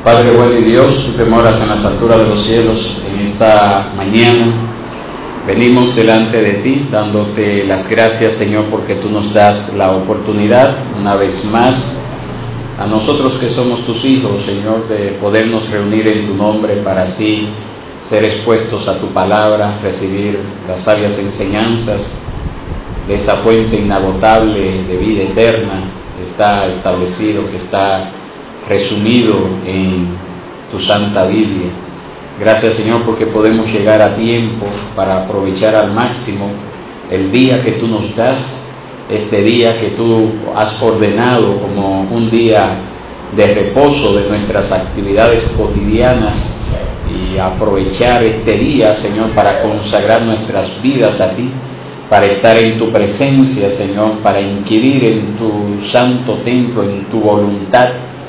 Padre bueno y Dios, tú que moras en las alturas de los cielos, en esta mañana venimos delante de ti, dándote las gracias, Señor, porque tú nos das la oportunidad, una vez más, a nosotros que somos tus hijos, Señor, de podernos reunir en tu nombre para así ser expuestos a tu palabra, recibir las sabias enseñanzas de esa fuente inagotable de vida eterna que está establecido, que está resumido en tu Santa Biblia. Gracias, Señor, porque podemos llegar a tiempo para aprovechar al máximo el día que tú nos das, este día que tú has ordenado como un día de reposo de nuestras actividades cotidianas, y aprovechar este día, Señor, para consagrar nuestras vidas a ti, para estar en tu presencia, Señor, para inquirir en tu santo templo, en tu voluntad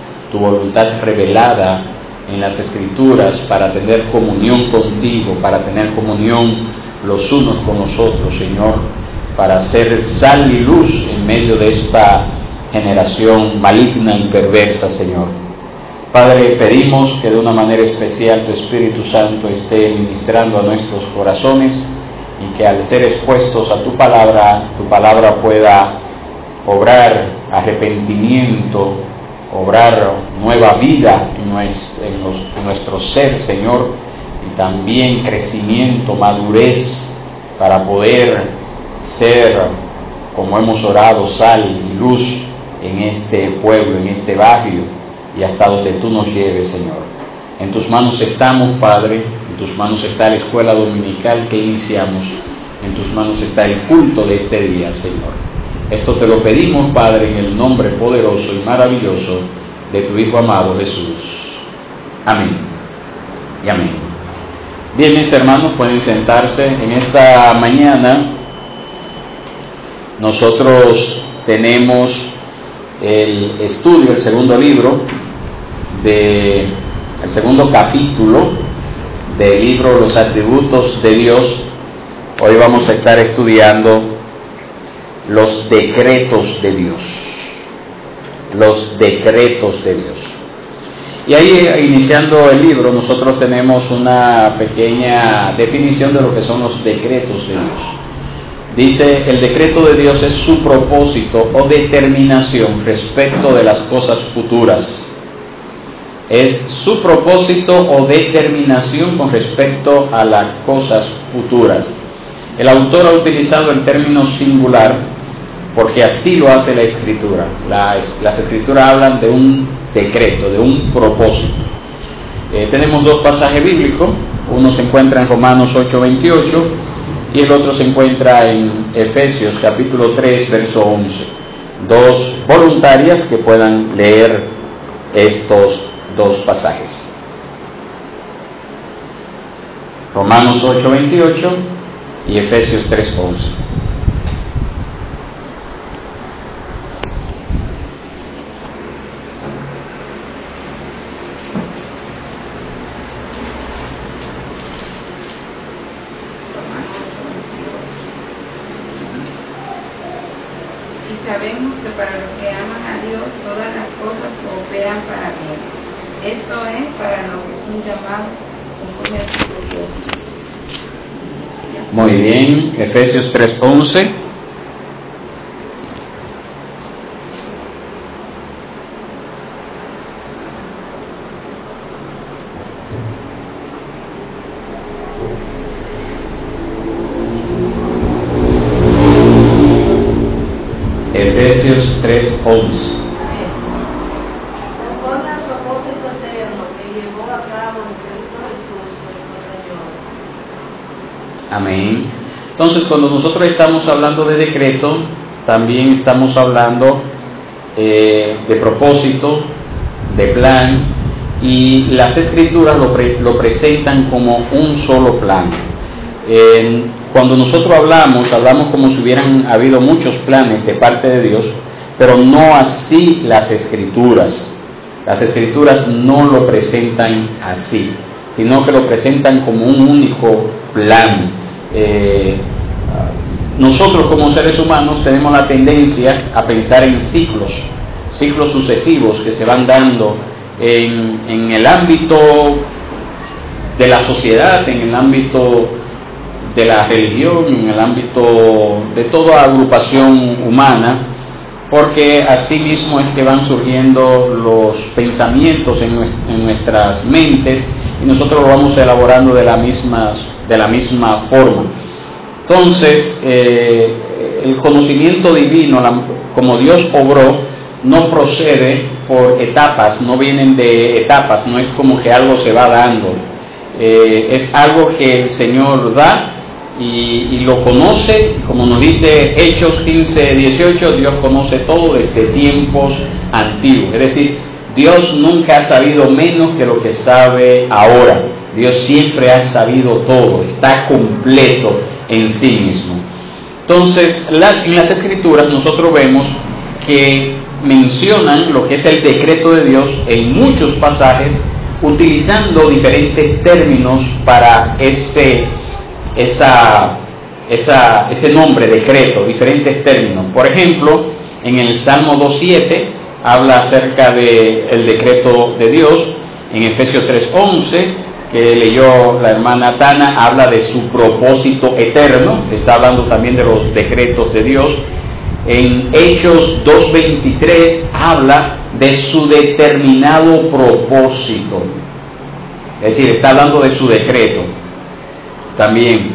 revelada en las Escrituras, para tener comunión contigo, para tener comunión los unos con los otros, Señor, para ser sal y luz en medio de esta generación maligna y perversa, Señor. Padre, pedimos que de una manera especial tu Espíritu Santo esté ministrando a nuestros corazones y que al ser expuestos a tu palabra pueda obrar arrepentimiento, obrar nueva vida en nuestro ser, Señor, y también crecimiento, madurez, para poder ser, como hemos orado, sal y luz en este pueblo, en este barrio, y hasta donde tú nos lleves, Señor. En tus manos estamos, Padre, en tus manos está la escuela dominical que iniciamos, en tus manos está el culto de este día, Señor. Esto te lo pedimos, Padre, en el nombre poderoso y maravilloso de tu Hijo amado Jesús. Amén y amén. Bien, mis hermanos, pueden sentarse. En esta mañana nosotros tenemos el estudio, el segundo libro, el segundo capítulo del libro Los Atributos de Dios. Hoy vamos a estar estudiando los decretos de Dios. Los decretos de Dios. Y ahí, iniciando el libro, nosotros tenemos una pequeña definición de lo que son los decretos de Dios. Dice, el decreto de Dios es su propósito o determinación respecto de las cosas futuras. Es su propósito o determinación con respecto a las cosas futuras. El autor ha utilizado el término singular porque así lo hace la Escritura. Las Escrituras hablan de un decreto, de un propósito. Tenemos dos pasajes bíblicos. Uno se encuentra en Romanos 8:28 y el otro se encuentra en Efesios capítulo 3, verso 11. Dos voluntarias que puedan leer estos dos pasajes. Romanos 8:28 y Efesios 3:11. Sabemos que para los que aman a Dios todas las cosas cooperan para bien. Esto es para los que son llamados conforme a su propósito. Muy bien, Efesios 3:11. Efesios 3:11. Conforme al propósito eterno que llevó a cabo en Cristo Jesús nuestro Señor. Amén. Entonces, cuando nosotros estamos hablando de decreto, también estamos hablando de propósito, de plan, y las Escrituras lo presentan como un solo plan. Cuando nosotros hablamos como si hubieran habido muchos planes de parte de Dios, pero no así las Escrituras. Las Escrituras no lo presentan así, sino que lo presentan como un único plan. Nosotros como seres humanos tenemos la tendencia a pensar en ciclos sucesivos que se van dando en el ámbito de la sociedad, en el ámbito de la religión, en el ámbito de toda agrupación humana, porque así mismo es que van surgiendo los pensamientos en nuestras mentes y nosotros lo vamos elaborando de la misma forma. Entonces, el conocimiento divino, como Dios obró, no procede por etapas, no vienen de etapas, no es como que algo se va dando, es algo que el Señor da y lo conoce, como nos dice Hechos 15:18, Dios conoce todo desde tiempos antiguos, es decir, Dios nunca ha sabido menos que lo que sabe ahora. Dios siempre ha sabido todo, está completo en sí mismo. Entonces, en las Escrituras nosotros vemos que mencionan lo que es el decreto de Dios en muchos pasajes, utilizando diferentes términos para ese nombre, decreto, diferentes términos. Por ejemplo, en el Salmo 2:7 habla acerca del decreto de Dios. En Efesios 3:11, que leyó la hermana Tana, habla de su propósito eterno, está hablando también de los decretos de Dios. En Hechos 2:23 habla de su determinado propósito, es decir, está hablando de su decreto. También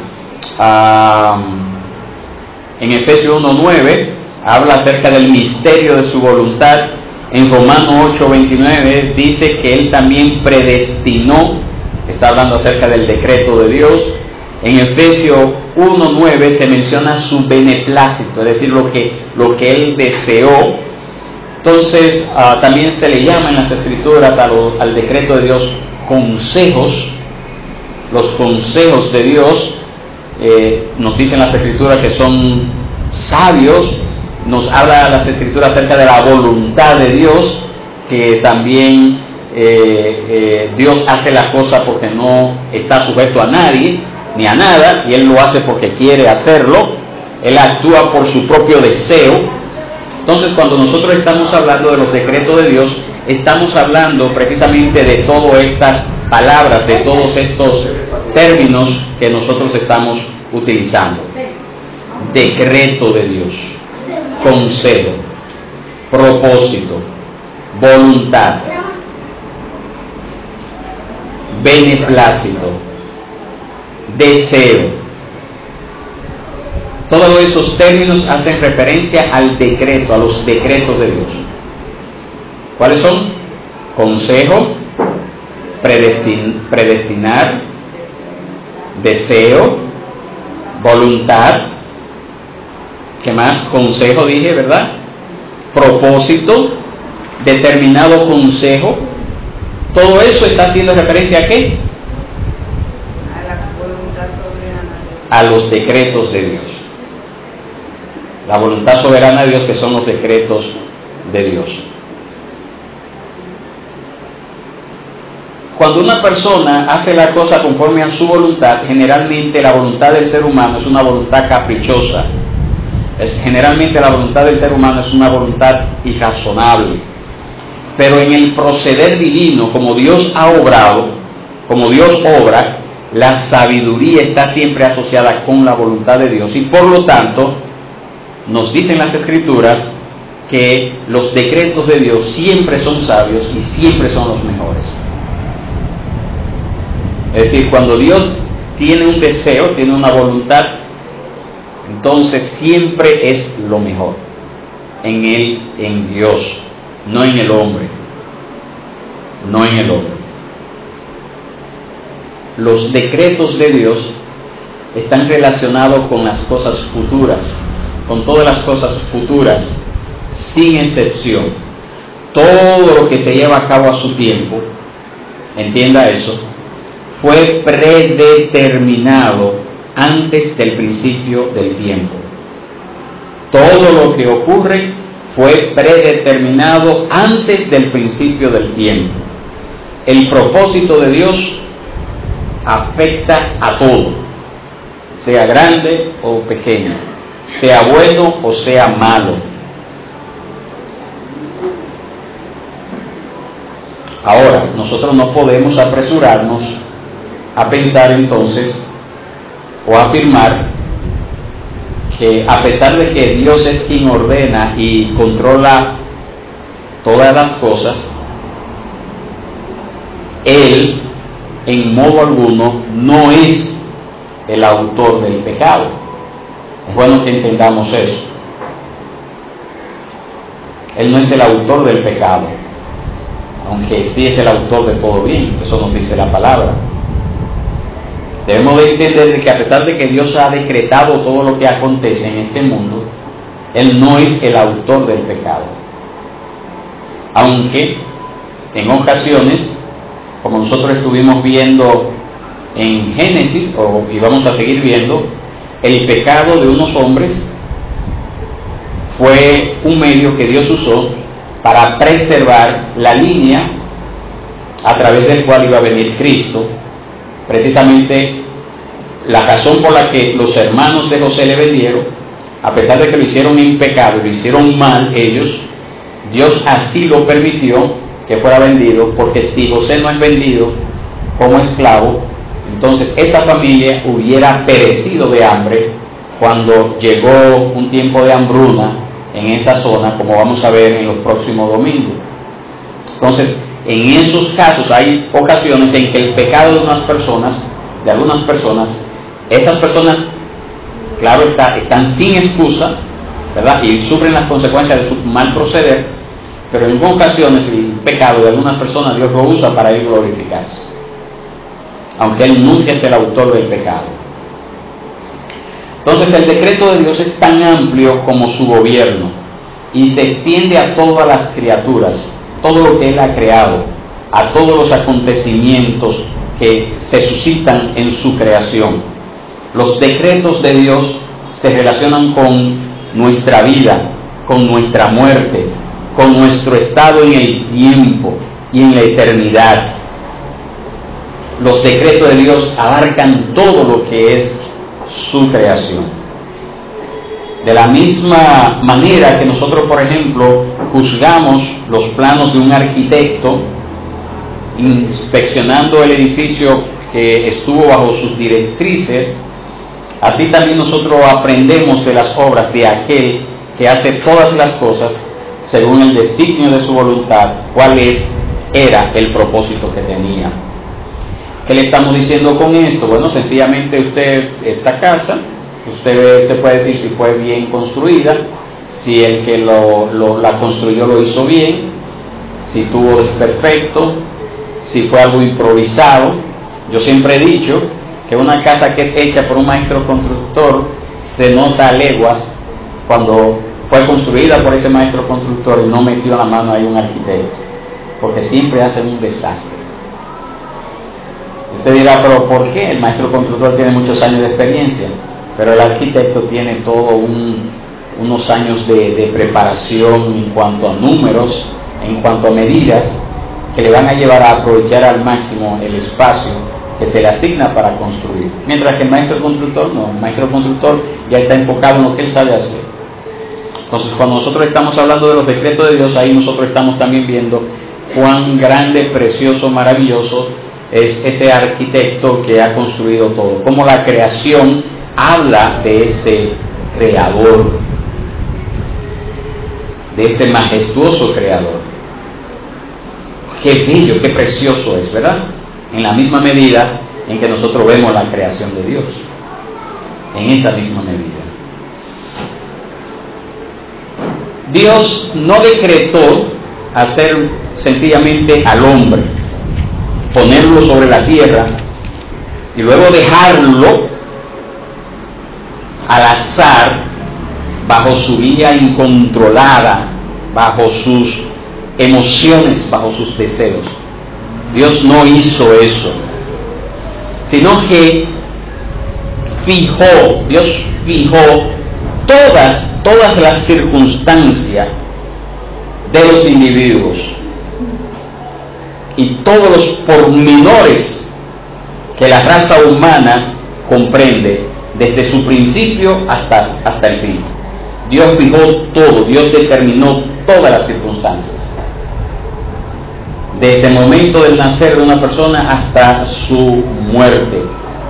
en Efesios 1:9 habla acerca del misterio de su voluntad. En Romanos 8:29 dice que Él también predestinó, está hablando acerca del decreto de Dios. En Efesios 1:9 se menciona su beneplácito, es decir, lo que Él deseó. Entonces, también se le llama en las Escrituras al decreto de Dios consejos. Los consejos de Dios, nos dicen las Escrituras que son sabios. Nos habla las Escrituras acerca de la voluntad de Dios, que también Dios hace las cosas porque no está sujeto a nadie ni a nada, y Él lo hace porque quiere hacerlo. Él actúa por su propio deseo. Entonces, cuando nosotros estamos hablando de los decretos de Dios, estamos hablando precisamente de todas estas palabras, de todos estos términos que nosotros estamos utilizando. Decreto de Dios, consejo, propósito, voluntad, beneplácito, deseo. Todos esos términos hacen referencia al decreto, a los decretos de Dios. ¿Cuáles son? Consejo, predestinar, deseo, voluntad. ¿Qué más? Consejo dije, ¿verdad? Propósito, determinado consejo. Todo eso está haciendo referencia ¿a qué? A la voluntad soberana de Dios. A los decretos de Dios. La voluntad soberana de Dios, que son los decretos de Dios. Cuando una persona hace la cosa conforme a su voluntad, generalmente la voluntad del ser humano es una voluntad caprichosa. Generalmente la voluntad del ser humano es una voluntad irrazonable. Pero en el proceder divino, como Dios ha obrado, como Dios obra, la sabiduría está siempre asociada con la voluntad de Dios. Y por lo tanto, nos dicen las Escrituras que los decretos de Dios siempre son sabios y siempre son los mejores. Es decir, cuando Dios tiene un deseo, tiene una voluntad, entonces siempre es lo mejor en Él, en Dios, no en el hombre, no en el hombre. Los decretos de Dios están relacionados con las cosas futuras, con todas las cosas futuras, sin excepción. Todo lo que se lleva a cabo a su tiempo, entienda eso, fue predeterminado antes del principio del tiempo. Todo lo que ocurre fue predeterminado antes del principio del tiempo. El propósito de Dios afecta a todo, sea grande o pequeño, sea bueno o sea malo. Ahora, nosotros no podemos apresurarnos a pensar entonces o afirmar que a pesar de que Dios es quien ordena y controla todas las cosas, Él en modo alguno no es el autor del pecado. Es bueno que entendamos eso. Él no es el autor del pecado, aunque sí es el autor de todo bien. Eso nos dice la palabra. Debemos de entender que a pesar de que Dios ha decretado todo lo que acontece en este mundo, Él no es el autor del pecado. Aunque en ocasiones, como nosotros estuvimos viendo en Génesis, y vamos a seguir viendo, el pecado de unos hombres fue un medio que Dios usó para preservar la línea a través del cual iba a venir Cristo. Precisamente la razón por la que los hermanos de José le vendieron, a pesar de que lo hicieron en pecado, lo hicieron mal ellos, Dios así lo permitió que fuera vendido, porque si José no es vendido como esclavo, entonces esa familia hubiera perecido de hambre cuando llegó un tiempo de hambruna en esa zona, como vamos a ver en los próximos domingos. Entonces, en esos casos hay ocasiones en que el pecado de algunas personas, esas personas, claro está, están sin excusa, ¿verdad? Y sufren las consecuencias de su mal proceder, pero en ocasiones el pecado de algunas personas Dios lo usa para ir glorificarse, aunque Él nunca es el autor del pecado. Entonces el decreto de Dios es tan amplio como su gobierno y se extiende a todas las criaturas, todo lo que Él ha creado, a todos los acontecimientos que se suscitan en su creación. Los decretos de Dios se relacionan con nuestra vida, con nuestra muerte, con nuestro estado en el tiempo y en la eternidad. Los decretos de Dios abarcan todo lo que es su creación. De la misma manera que nosotros, por ejemplo, juzgamos los planos de un arquitecto inspeccionando el edificio que estuvo bajo sus directrices, así también nosotros aprendemos de las obras de aquel que hace todas las cosas según el designio de su voluntad, cuál era el propósito que tenía. ¿Qué le estamos diciendo con esto? Bueno, sencillamente esta casa, usted puede decir si fue bien construida, si el que la construyó lo hizo bien, si tuvo desperfecto, si fue algo improvisado. Yo siempre he dicho que una casa que es hecha por un maestro constructor se nota a leguas cuando fue construida por ese maestro constructor y no metió la mano ahí un arquitecto, porque siempre hacen un desastre. Usted dirá, pero ¿por qué? El maestro constructor tiene muchos años de experiencia, pero el arquitecto tiene todo unos años de preparación en cuanto a números, en cuanto a medidas, que le van a llevar a aprovechar al máximo el espacio que se le asigna para construir. Mientras que el maestro constructor no, el maestro constructor ya está enfocado en lo que él sabe hacer. Entonces, cuando nosotros estamos hablando de los decretos de Dios, ahí nosotros estamos también viendo cuán grande, precioso, maravilloso es ese arquitecto que ha construido todo, cómo la creación habla de ese creador, de ese majestuoso creador. Qué bello, qué precioso es, ¿verdad? En la misma medida en que nosotros vemos la creación de Dios, en esa misma medida. Dios no decretó hacer sencillamente al hombre, ponerlo sobre la tierra y luego dejarlo al azar, bajo su vida incontrolada, bajo sus emociones, bajo sus deseos. Dios no hizo eso, sino que Dios fijó todas las circunstancias de los individuos y todos los pormenores que la raza humana comprende desde su principio hasta el fin. Dios fijó todo, Dios determinó todas las circunstancias. desde el momento del nacer de una persona hasta su muerte.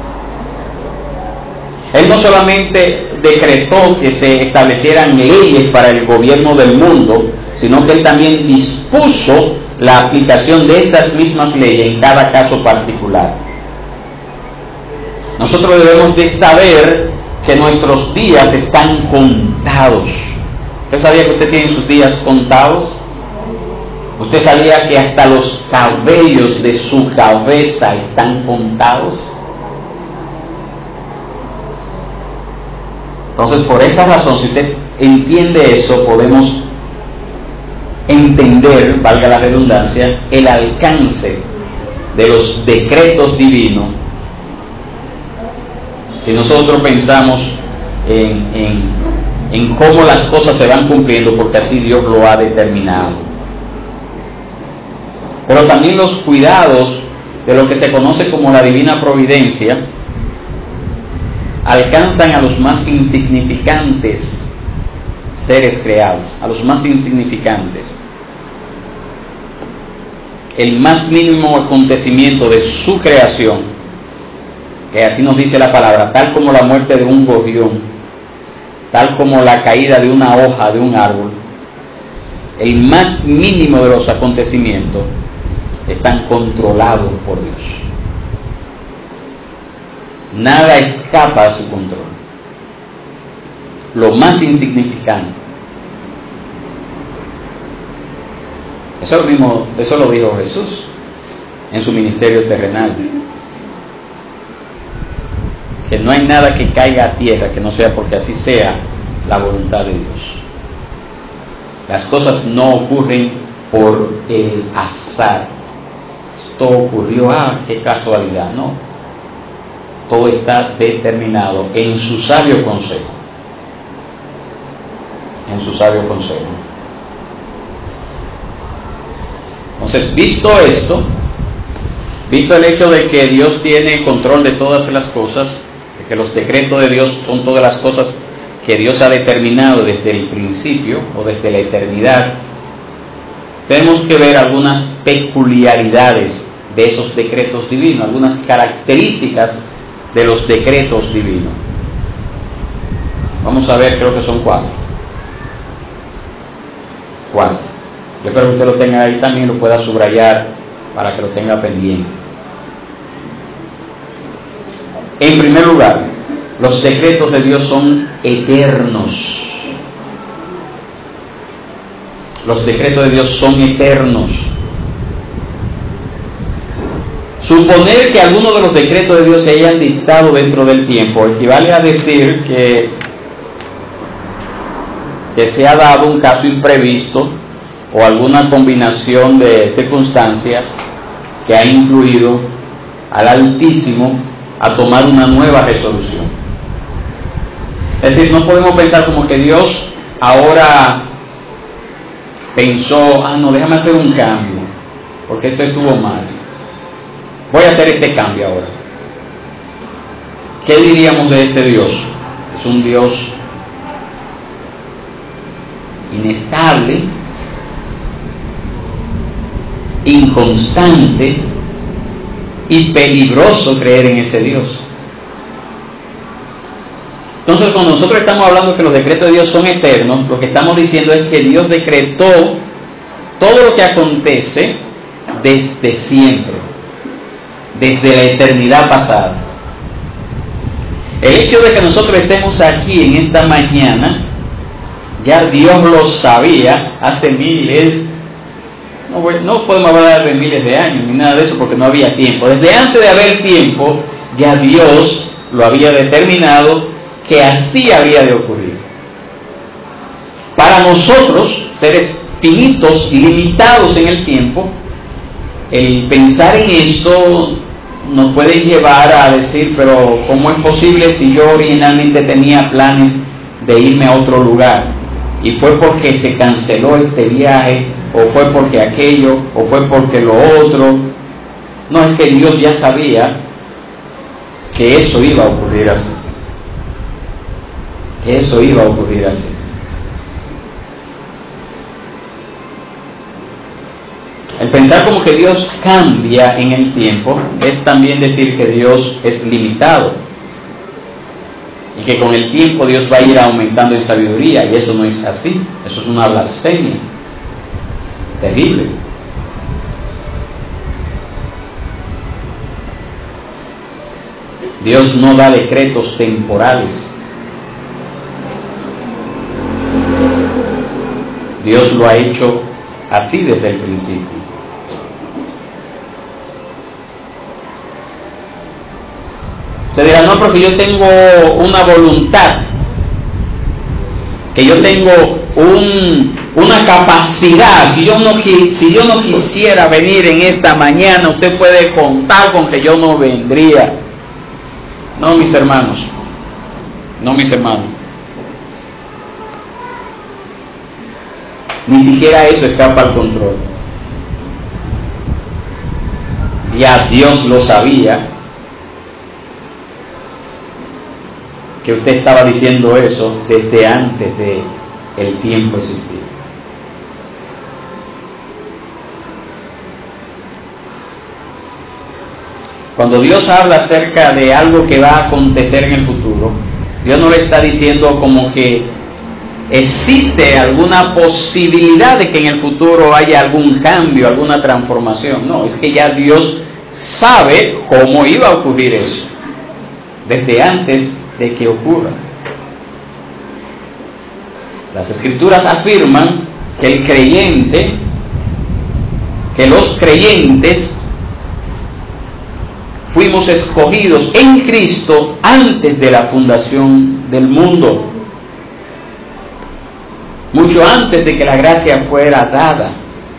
Él no solamente decretó que se establecieran leyes para el gobierno del mundo, sino que Él también dispuso la aplicación de esas mismas leyes en cada caso particular. Nosotros debemos de saber que nuestros días están contados. ¿Usted sabía que usted tiene sus días contados? ¿Usted sabía que hasta los cabellos de su cabeza están contados? Entonces, por esa razón, si usted entiende eso, podemos entender, valga la redundancia, el alcance de los decretos divinos. Si nosotros pensamos en cómo las cosas se van cumpliendo, porque así Dios lo ha determinado. Pero también los cuidados de lo que se conoce como la divina providencia alcanzan a los más insignificantes seres creados, a los más insignificantes. El más mínimo acontecimiento de su creación, que así nos dice la palabra, tal como la muerte de un gorrión, tal como la caída de una hoja de un árbol, el más mínimo de los acontecimientos están controlados por Dios. Nada escapa a su control. Lo más insignificante. Eso lo dijo Jesús en su ministerio terrenal. Que no hay nada que caiga a tierra que no sea porque así sea la voluntad de Dios. Las cosas no ocurren por el azar. Esto ocurrió, qué casualidad, no. Todo está determinado en su sabio consejo. En su sabio consejo. Entonces, visto esto, visto el hecho de que Dios tiene control de todas las cosas, de que los decretos de Dios son todas las cosas que Dios ha determinado desde el principio o desde la eternidad, tenemos que ver algunas peculiaridades de esos decretos divinos, algunas características de los decretos divinos. Vamos a ver, creo que son 4. Yo espero que usted lo tenga ahí también, lo pueda subrayar para que lo tenga pendiente. En primer lugar, los decretos de Dios son eternos. Los decretos de Dios son eternos. Suponer que algunos de los decretos de Dios se hayan dictado dentro del tiempo equivale a decir que se ha dado un caso imprevisto o alguna combinación de circunstancias que ha incluido al Altísimo a tomar una nueva resolución. Es decir, no podemos pensar como que Dios ahora pensó, no, déjame hacer un cambio, porque esto estuvo mal. Voy a hacer este cambio ahora. ¿Qué diríamos de ese Dios? Es un Dios inestable, inconstante y peligroso creer en ese Dios. Entonces, cuando nosotros estamos hablando que los decretos de Dios son eternos, lo que estamos diciendo es que Dios decretó todo lo que acontece desde siempre, desde la eternidad pasada. El hecho de que nosotros estemos aquí en esta mañana, ya Dios lo sabía hace miles, no podemos hablar de miles de años ni nada de eso porque no había tiempo. Desde antes de haber tiempo, ya Dios lo había determinado que así había de ocurrir. Para nosotros, seres finitos y limitados en el tiempo, el pensar en esto nos puede llevar a decir, pero ¿cómo es posible si yo originalmente tenía planes de irme a otro lugar? Y fue porque se canceló este viaje, o fue porque aquello, o fue porque lo otro. No, es que Dios ya sabía que eso iba a ocurrir así. Que eso iba a ocurrir así. El pensar como que Dios cambia en el tiempo es también decir que Dios es limitado y que con el tiempo Dios va a ir aumentando en sabiduría, y eso no es así. Eso es una blasfemia terrible. Dios no da decretos temporales. Dios lo ha hecho así desde el principio. Usted dirá, no, porque yo tengo una voluntad, que yo tengo una capacidad. Si yo no quisiera venir en esta mañana, usted puede contar con que yo no vendría. No, mis hermanos, no, mis hermanos. Ni siquiera eso escapa al control. Ya Dios lo sabía, que usted estaba diciendo eso desde antes de el tiempo existir. Cuando Dios habla acerca de algo que va a acontecer en el futuro, Dios no le está diciendo como que existe alguna posibilidad de que en el futuro haya algún cambio, alguna transformación. No, es que ya Dios sabe cómo iba a ocurrir eso desde antes de que ocurra. Las Escrituras afirman que los creyentes fuimos escogidos en Cristo antes de la fundación del mundo, mucho antes de que la gracia fuera dada,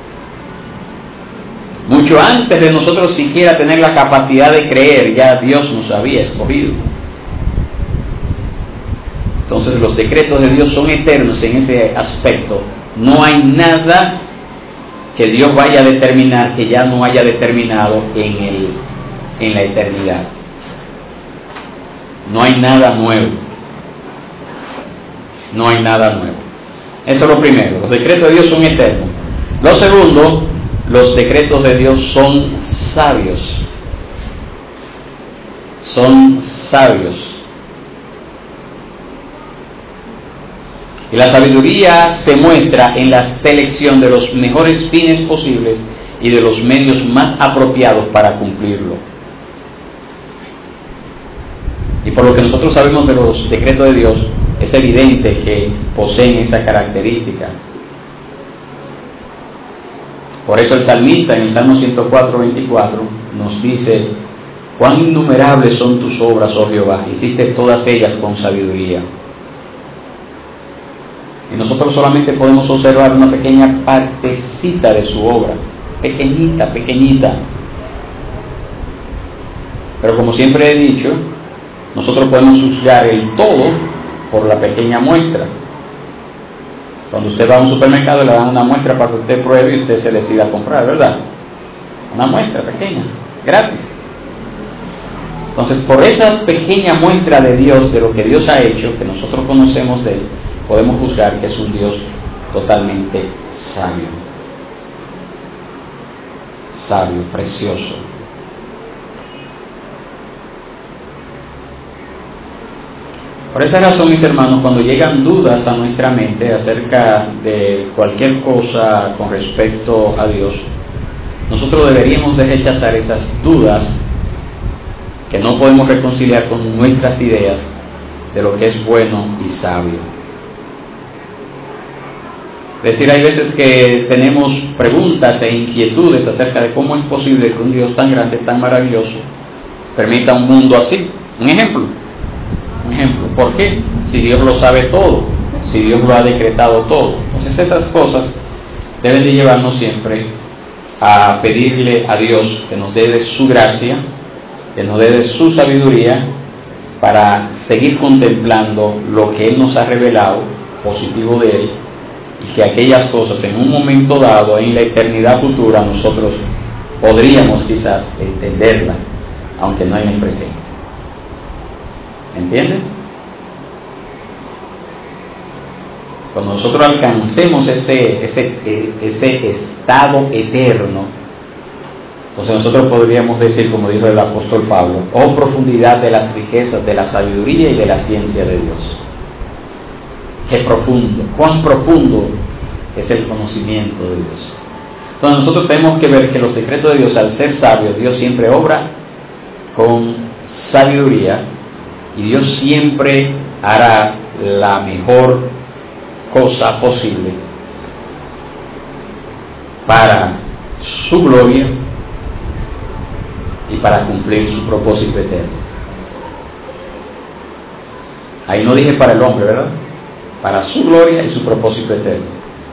mucho antes de nosotros siquiera tener la capacidad de creer, ya Dios nos había escogido. Entonces los decretos de Dios son eternos en ese aspecto. No hay nada que Dios vaya a determinar que ya no haya determinado en la eternidad. No hay nada nuevo. No hay nada nuevo. Eso es lo primero. Los decretos de Dios son eternos. Lo segundo, los decretos de Dios son sabios. Son sabios. Y la sabiduría se muestra en la selección de los mejores fines posibles y de los medios más apropiados para cumplirlo. Y por lo que nosotros sabemos de los decretos de Dios, es evidente que poseen esa característica. Por eso el salmista en el Salmo 104:24 nos dice: cuán innumerables son tus obras, oh Jehová, hiciste todas ellas con sabiduría. Y nosotros solamente podemos observar una pequeña partecita de su obra, pequeñita, pequeñita. Pero como siempre he dicho, nosotros podemos juzgar el todo por la pequeña muestra. Cuando usted va a un supermercado le dan una muestra para que usted pruebe y usted se decida a comprar, ¿verdad? Una muestra pequeña, gratis. Entonces, por esa pequeña muestra de Dios, de lo que Dios ha hecho, que nosotros conocemos de Él, podemos juzgar que es un Dios totalmente sabio. Sabio, precioso. Por esa razón, mis hermanos, cuando llegan dudas a nuestra mente acerca de cualquier cosa con respecto a Dios, nosotros deberíamos de rechazar esas dudas que no podemos reconciliar con nuestras ideas de lo que es bueno y sabio. Es decir, hay veces que tenemos preguntas e inquietudes acerca de cómo es posible que un Dios tan grande, tan maravilloso, permita un mundo así. Un ejemplo, ¿por qué? Si Dios lo sabe todo, si Dios lo ha decretado todo. Entonces esas cosas deben de llevarnos siempre a pedirle a Dios que nos dé de su gracia, que nos dé de su sabiduría, para seguir contemplando lo que Él nos ha revelado, positivo de Él, y que aquellas cosas en un momento dado, en la eternidad futura, nosotros podríamos quizás entenderla, aunque no en el presente. ¿Entienden? Cuando nosotros alcancemos ese estado eterno, entonces nosotros podríamos decir, como dijo el apóstol Pablo, oh profundidad de las riquezas, de la sabiduría y de la ciencia de Dios. Qué profundo, cuán profundo es el conocimiento de Dios. Entonces nosotros tenemos que ver que los decretos de Dios, al ser sabios, Dios siempre obra con sabiduría y Dios siempre hará la mejor cosa posible para su gloria y para cumplir su propósito eterno. Ahí no dije para el hombre, ¿verdad? Para su gloria y su propósito eterno.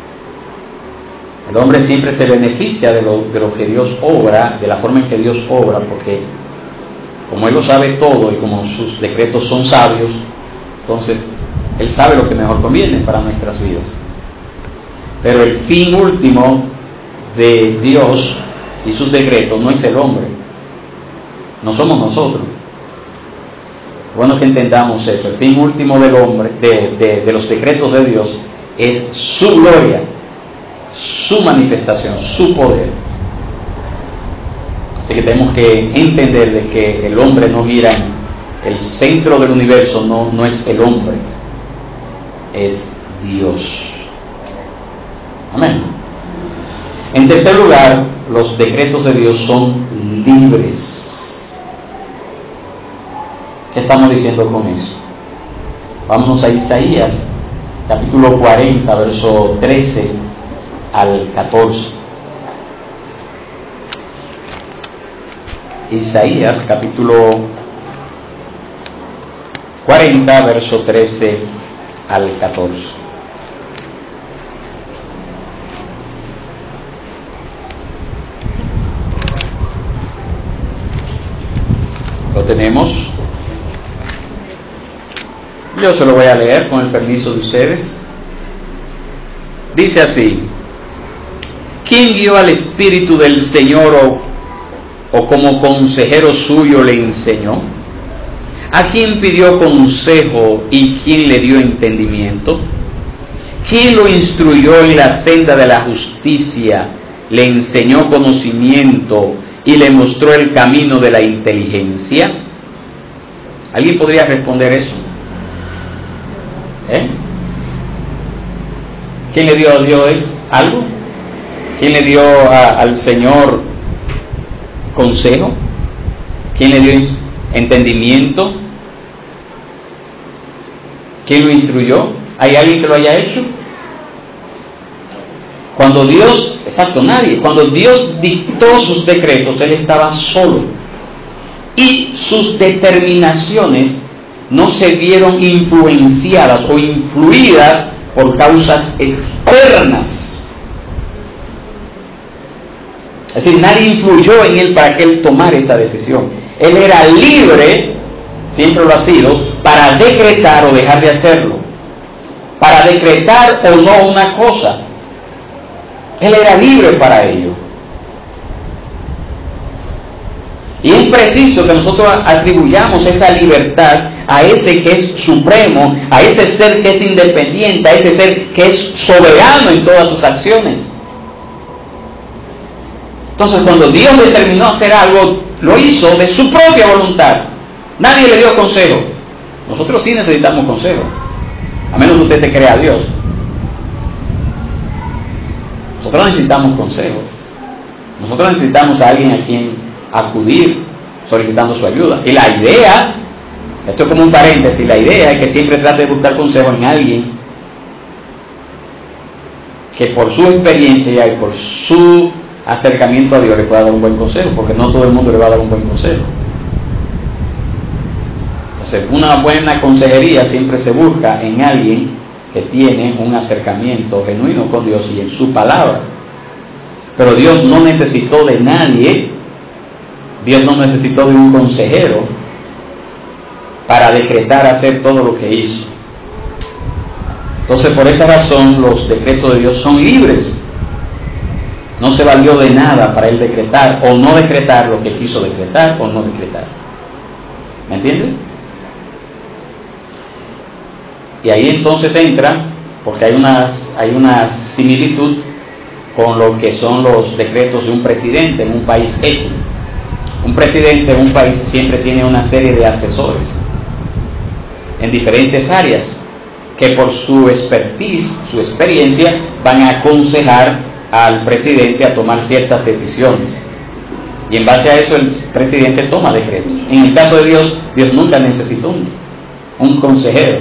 El hombre siempre se beneficia de lo que Dios obra, de la forma en que Dios obra, porque como Él lo sabe todo y como sus decretos son sabios, entonces Él sabe lo que mejor conviene para nuestras vidas. Pero el fin último de Dios y sus decretos no es el hombre, no somos nosotros. Bueno que entendamos eso. El fin último del hombre, de los decretos de Dios, es su gloria, su manifestación, su poder. Así que tenemos que entender de que el hombre no gira en el centro del universo, no es el hombre, es Dios. Amén. En tercer lugar, los decretos de Dios son libres. ¿Qué estamos diciendo con eso? Vámonos a Isaías, capítulo 40, verso 13 al 14. Isaías, capítulo 40, verso 13 al 14. ¿Lo tenemos? Yo se lo voy a leer con el permiso de ustedes. Dice así: ¿quién guió al Espíritu del Señor o como consejero suyo le enseñó? ¿A quién pidió consejo y quién le dio entendimiento? ¿Quién lo instruyó en la senda de la justicia, le enseñó conocimiento y le mostró el camino de la inteligencia? ¿Alguien podría responder eso? ¿Quién le dio a Dios algo? ¿Quién le dio al Señor consejo? ¿Quién le dio entendimiento? ¿Quién lo instruyó? ¿Hay alguien que lo haya hecho? Cuando Dios, exacto, nadie. Cuando Dios dictó sus decretos, Él estaba solo. Y sus determinaciones no se vieron influenciadas o influidas por causas externas. Es decir, nadie influyó en él para que él tomara esa decisión. Él era libre, siempre lo ha sido, para decretar o dejar de hacerlo, para decretar o no una cosa. Él era libre para ello. Y es preciso que nosotros atribuyamos esa libertad a ese que es supremo, a ese ser que es independiente, a ese ser que es soberano en todas sus acciones. Entonces, cuando Dios determinó hacer algo, lo hizo de su propia voluntad. Nadie le dio consejo. Nosotros sí necesitamos consejo, a menos que usted se crea a Dios. Nosotros necesitamos consejo. Nosotros necesitamos a alguien a quien acudir solicitando su ayuda. Y la idea, esto es como un paréntesis, la idea es que siempre trate de buscar consejo en alguien que por su experiencia y por su acercamiento a Dios le pueda dar un buen consejo, porque no todo el mundo le va a dar un buen consejo. Entonces, una buena consejería siempre se busca en alguien que tiene un acercamiento genuino con Dios y en su palabra. Pero Dios no necesitó de nadie, Dios no necesitó de un consejero para decretar hacer todo lo que hizo. Entonces, por esa razón, los decretos de Dios son libres. No se valió de nada para él decretar o no decretar lo que quiso decretar o no decretar. ¿Me entienden? Y ahí entonces entra porque hay una similitud con lo que son los decretos de un presidente en un país X. Un presidente en un país siempre tiene una serie de asesores en diferentes áreas que por su expertise, su experiencia, van a aconsejar al presidente a tomar ciertas decisiones. Y en base a eso el presidente toma decretos. En el caso de Dios, Dios nunca necesitó un consejero.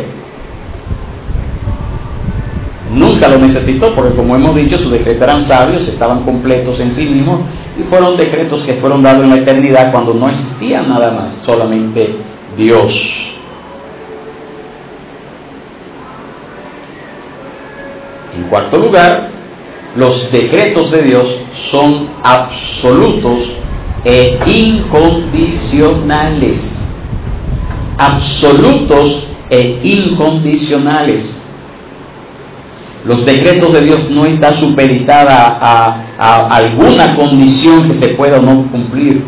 Nunca lo necesitó, porque como hemos dicho, sus decretos eran sabios, estaban completos en sí mismos, y fueron decretos que fueron dados en la eternidad cuando no existía nada más, solamente Dios. En cuarto lugar, los decretos de Dios son absolutos e incondicionales. Absolutos e incondicionales. Los decretos de Dios no están supeditados a alguna condición que se pueda o no cumplir.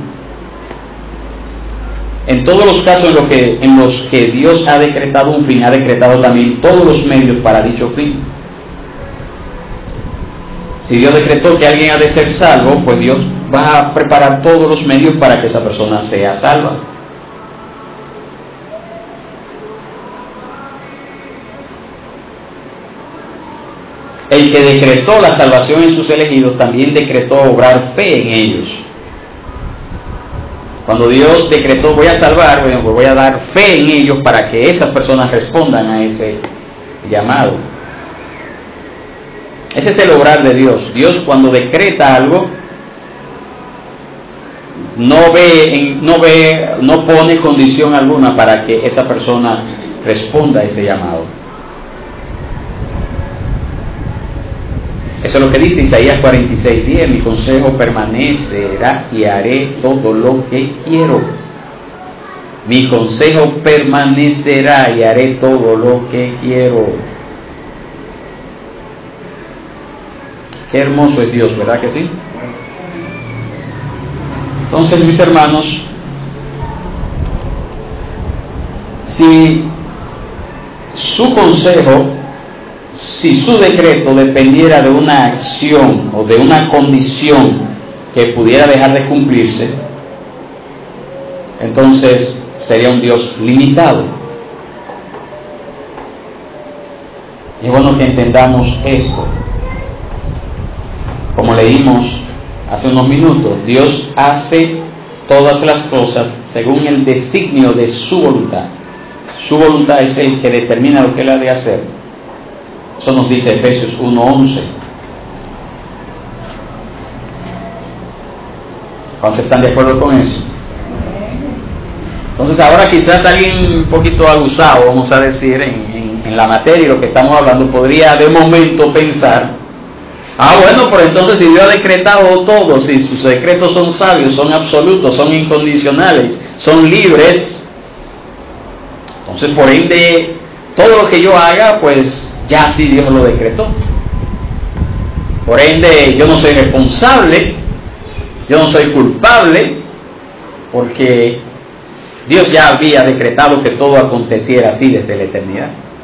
En todos los casos en los que Dios ha decretado un fin, ha decretado también todos los medios para dicho fin. Si Dios decretó que alguien ha de ser salvo, pues Dios va a preparar todos los medios para que esa persona sea salva. El que decretó la salvación en sus elegidos también decretó obrar fe en ellos. Cuando Dios decretó voy a salvar, bueno, pues voy a dar fe en ellos para que esas personas respondan a ese llamado. Ese es el obrar de Dios. Dios cuando decreta algo no pone condición alguna para que esa persona responda a ese llamado. Eso es lo que dice Isaías 46:10: mi consejo permanecerá y haré todo lo que quiero. Mi consejo permanecerá y haré todo lo que quiero. Qué hermoso es Dios, ¿verdad que sí? Entonces, mis hermanos, si su consejo, si su decreto dependiera de una acción o de una condición que pudiera dejar de cumplirse, entonces sería un Dios limitado. Y es bueno que entendamos esto. Como leímos hace unos minutos, Dios hace todas las cosas según el designio de su voluntad. Su voluntad es el que determina lo que Él ha de hacer. Eso nos dice Efesios 1:11. ¿Cuántos están de acuerdo con eso? Entonces ahora quizás alguien un poquito abusado, vamos a decir, en la materia y lo que estamos hablando, podría de momento pensar: bueno, pero entonces si Dios ha decretado todo, si sus decretos son sabios, son absolutos, son incondicionales, son libres, entonces por ende todo lo que yo haga, pues ya sí Dios lo decretó. Por ende yo no soy responsable, yo no soy culpable, porque Dios ya había decretado que todo aconteciera así desde la eternidad.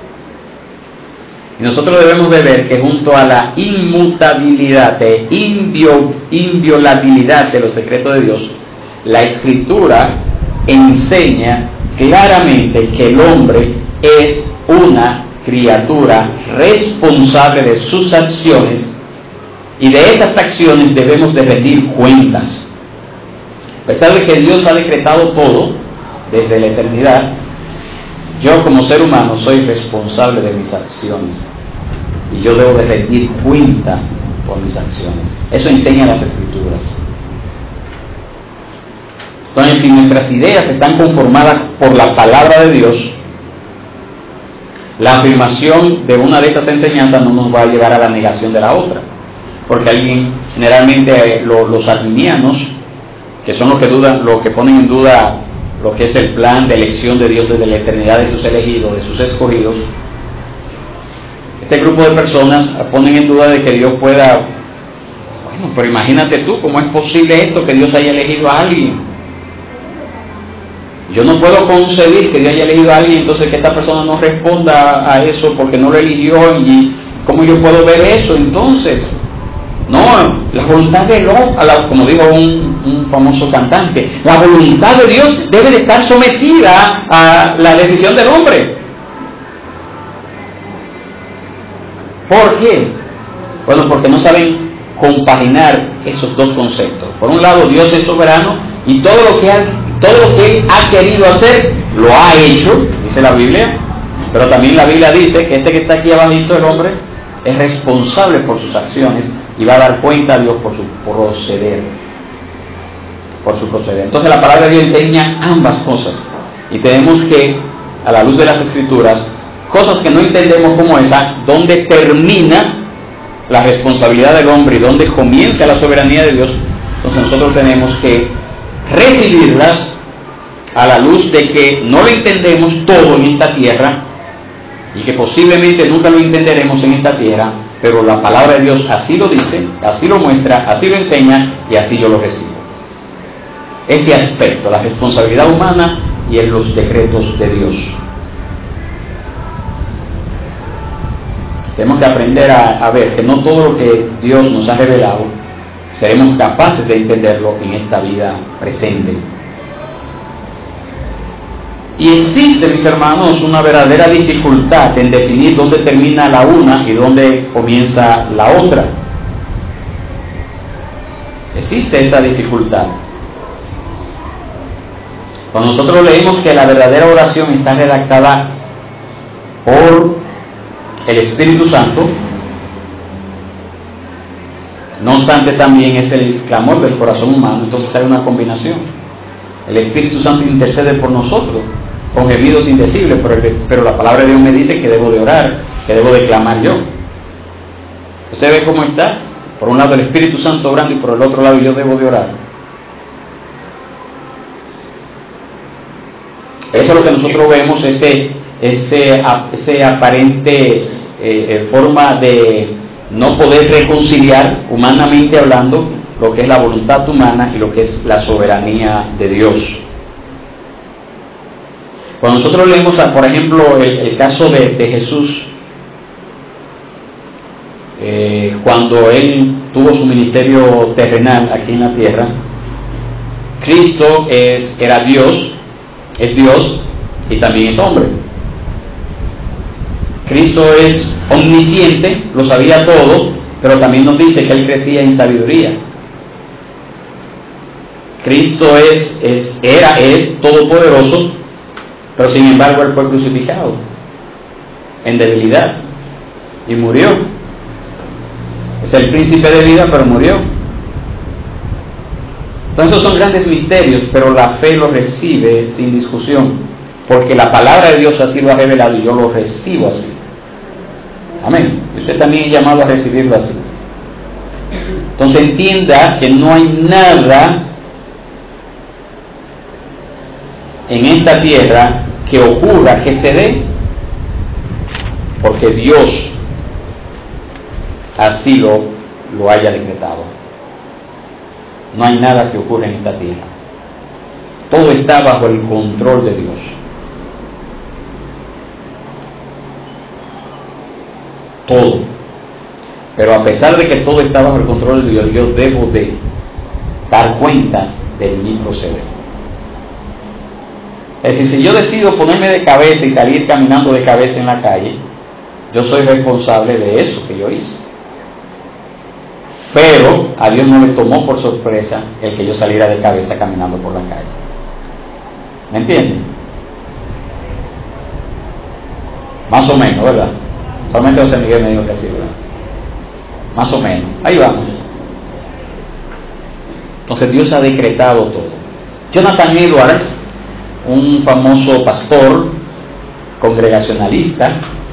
Y nosotros debemos de ver que junto a la inmutabilidad e inviolabilidad de los decretos de Dios, la Escritura enseña claramente que el hombre es una criatura responsable de sus acciones, y de esas acciones debemos de rendir cuentas. A pesar de que Dios ha decretado todo desde la eternidad, yo como ser humano soy responsable de mis acciones y yo debo de rendir cuenta por mis acciones. Eso enseña las Escrituras. Entonces, si nuestras ideas están conformadas por la palabra de Dios, la afirmación de una de esas enseñanzas no nos va a llevar a la negación de la otra. Porque generalmente los arminianos, que son los que ponen en duda lo que es el plan de elección de Dios desde la eternidad de sus elegidos, de sus escogidos, este grupo de personas ponen en duda de que Dios pueda, bueno, pero imagínate tú, ¿cómo es posible esto, que Dios haya elegido a alguien? Yo no puedo concebir que Dios haya elegido a alguien, entonces que esa persona no responda a eso porque no lo eligió. ¿Y cómo yo puedo ver eso entonces? No, la voluntad de Dios, como dijo un famoso cantante, la voluntad de Dios debe de estar sometida a la decisión del hombre. ¿Por qué? Bueno, porque no saben compaginar esos dos conceptos. Por un lado, Dios es soberano y todo lo que Él ha querido hacer, lo ha hecho, dice la Biblia. Pero también la Biblia dice que este que está aquí abajito, el hombre, es responsable por sus acciones y va a dar cuenta a Dios por su proceder. Entonces la palabra de Dios enseña ambas cosas. Y tenemos que, a la luz de las Escrituras, cosas que no entendemos como esa, donde termina la responsabilidad del hombre y donde comienza la soberanía de Dios. Entonces nosotros tenemos que recibirlas a la luz de que no lo entendemos todo en esta tierra y que posiblemente nunca lo entenderemos en esta tierra, pero la palabra de Dios así lo dice, así lo muestra, así lo enseña y así yo lo recibo. Ese aspecto, la responsabilidad humana y en los decretos de Dios. Tenemos que aprender a ver que no todo lo que Dios nos ha revelado seremos capaces de entenderlo en esta vida presente. Y existe, mis hermanos, una verdadera dificultad en definir dónde termina la una y dónde comienza la otra. Existe esa dificultad. Cuando nosotros leemos que la verdadera oración está redactada por el Espíritu Santo, no obstante también es el clamor del corazón humano, entonces hay una combinación. El Espíritu Santo intercede por nosotros con gemidos indecibles, pero la palabra de Dios me dice que debo de orar, que debo de clamar yo. Usted ve cómo está, por un lado el Espíritu Santo orando y por el otro lado yo debo de orar. Eso es lo que nosotros vemos, ese aparente forma de no poder reconciliar, humanamente hablando, lo que es la voluntad humana y lo que es la soberanía de Dios. Cuando nosotros leemos, por ejemplo, el caso de Jesús, cuando Él tuvo su ministerio terrenal aquí en la tierra, Cristo era Dios, es Dios y también es hombre. Cristo es omnisciente, lo sabía todo, pero también nos dice que Él crecía en sabiduría. Cristo es todopoderoso, pero sin embargo Él fue crucificado en debilidad y murió. Es el príncipe de vida, pero murió. Entonces son grandes misterios, pero la fe los recibe sin discusión, porque la palabra de Dios así lo ha revelado y yo lo recibo así. Amén. Y usted también es llamado a recibirlo así. Entonces entienda que no hay nada en esta tierra que ocurra, que se dé, porque Dios así lo haya decretado. No hay nada que ocurra en esta tierra. Todo está bajo el control de Dios. Todo. Pero a pesar de que todo está bajo el control de Dios, yo debo de dar cuentas de mi proceder. Es decir, si yo decido ponerme de cabeza y salir caminando de cabeza en la calle, yo soy responsable de eso que yo hice. Pero a Dios no le tomó por sorpresa el que yo saliera de cabeza caminando por la calle. ¿Me entienden? Más o menos, ¿verdad? Solamente José Miguel me dijo que sí, ¿verdad? Más o menos. Ahí vamos. Entonces Dios ha decretado todo. Jonathan Edwards, un famoso pastor congregacionalista,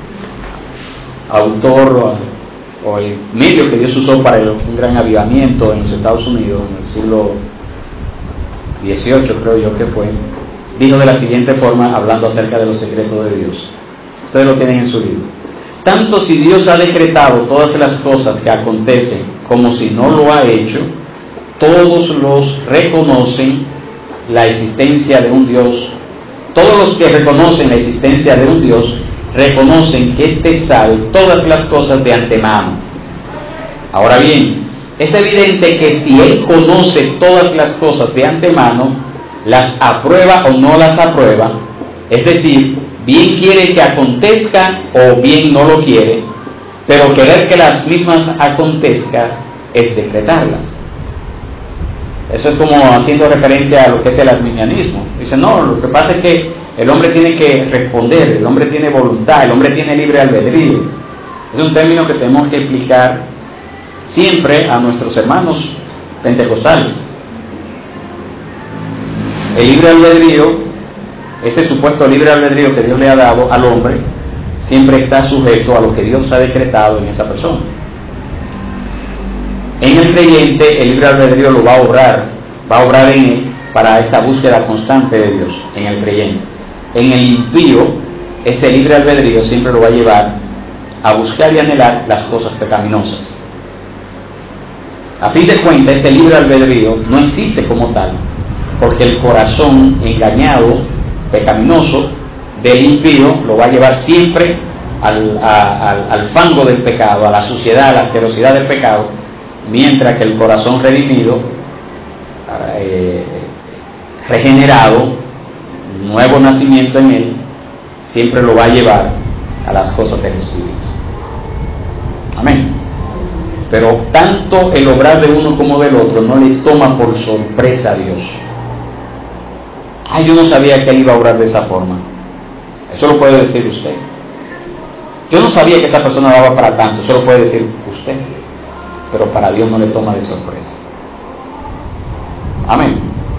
autor o el medio que Dios usó para un gran avivamiento en los Estados Unidos en el siglo XVIII, creo yo que fue, dijo de la siguiente forma, hablando acerca de los secretos de Dios. Ustedes lo tienen en su libro. Tanto si Dios ha decretado todas las cosas que acontecen como si no lo ha hecho, todos los reconocen la existencia de un Dios Todos los que reconocen la existencia de un Dios, reconocen que éste sabe todas las cosas de antemano. Ahora bien, es evidente que si Él conoce todas las cosas de antemano, las aprueba o no las aprueba, es decir, bien quiere que acontezcan o bien no lo quiere, pero querer que las mismas acontezcan es decretarlas. Eso es como haciendo referencia a lo que es el arminianismo. Dice, no, lo que pasa es que el hombre tiene que responder, el hombre tiene voluntad, el hombre tiene libre albedrío. Es un término que tenemos que explicar siempre a nuestros hermanos pentecostales. El libre albedrío, ese supuesto libre albedrío que Dios le ha dado al hombre, siempre está sujeto a lo que Dios ha decretado en esa persona. En el creyente el libre albedrío lo va a obrar en él para esa búsqueda constante de Dios, en el creyente. En el impío, ese libre albedrío siempre lo va a llevar a buscar y anhelar las cosas pecaminosas. A fin de cuentas, ese libre albedrío no existe como tal, porque el corazón engañado, pecaminoso, del impío lo va a llevar siempre al fango del pecado, a la suciedad, a la asquerosidad del pecado, mientras que el corazón redimido, regenerado, nuevo nacimiento en él, siempre lo va a llevar a las cosas del Espíritu. Amén. Pero tanto el obrar de uno como del otro no le toma por sorpresa a Dios. Yo no sabía que él iba a obrar de esa forma. Eso lo puede decir usted. Yo no sabía que esa persona daba para tanto. Eso lo puede decir usted. Pero para Dios no le toma de sorpresa. Amén.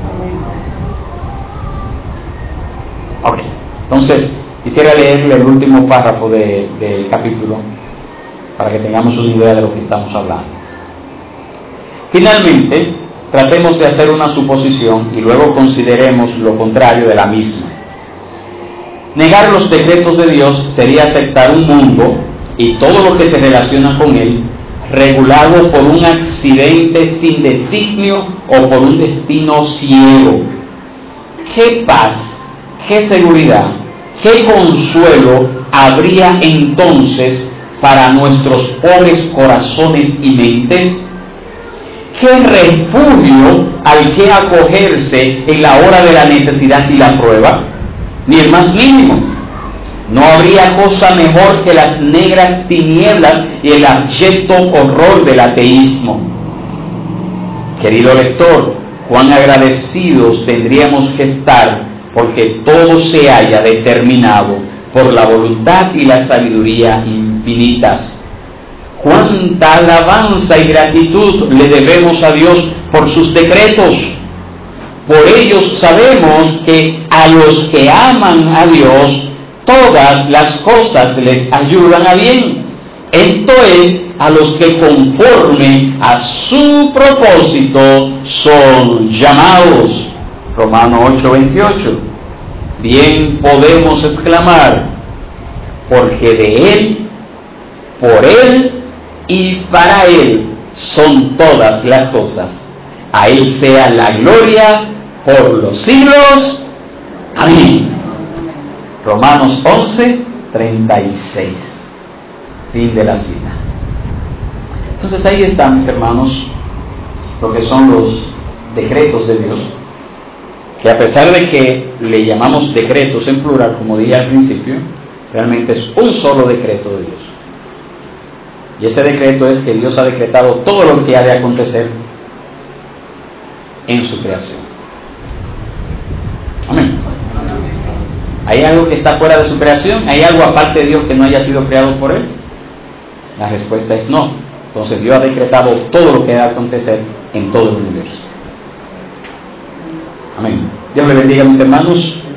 Ok, entonces quisiera leerle el último párrafo del capítulo para que tengamos una idea de lo que estamos hablando. Finalmente, tratemos de hacer una suposición y luego consideremos lo contrario de la misma. Negar los decretos de Dios sería aceptar un mundo y todo lo que se relaciona con él regulado por un accidente sin designio o por un destino ciego. ¿Qué paz, qué seguridad, qué consuelo habría entonces para nuestros pobres corazones y mentes? ¿Qué refugio al que acogerse en la hora de la necesidad y la prueba? Ni el más mínimo. No habría cosa mejor que las negras tinieblas y el abyecto horror del ateísmo. Querido lector, cuán agradecidos tendríamos que estar porque todo se haya determinado por la voluntad y la sabiduría infinitas. Cuánta alabanza y gratitud le debemos a Dios por sus decretos. Por ellos sabemos que a los que aman a Dios, todas las cosas les ayudan a bien. Esto es, a los que conforme a su propósito son llamados. Romanos 8:28. Bien podemos exclamar, porque de Él, por Él y para Él son todas las cosas. A Él sea la gloria por los siglos. Amén. Romanos 11:36. Fin de la cita. Entonces ahí están, mis hermanos, lo que son los decretos de Dios, que a pesar de que le llamamos decretos en plural, como dije al principio, realmente es un solo decreto de Dios. Y ese decreto es que Dios ha decretado todo lo que ha de acontecer en su creación. Amén. ¿Hay algo que está fuera de su creación? ¿Hay algo aparte de Dios que no haya sido creado por Él? La respuesta es no. Entonces Dios ha decretado todo lo que ha de acontecer en todo el universo. Amén. Dios le bendiga, mis hermanos.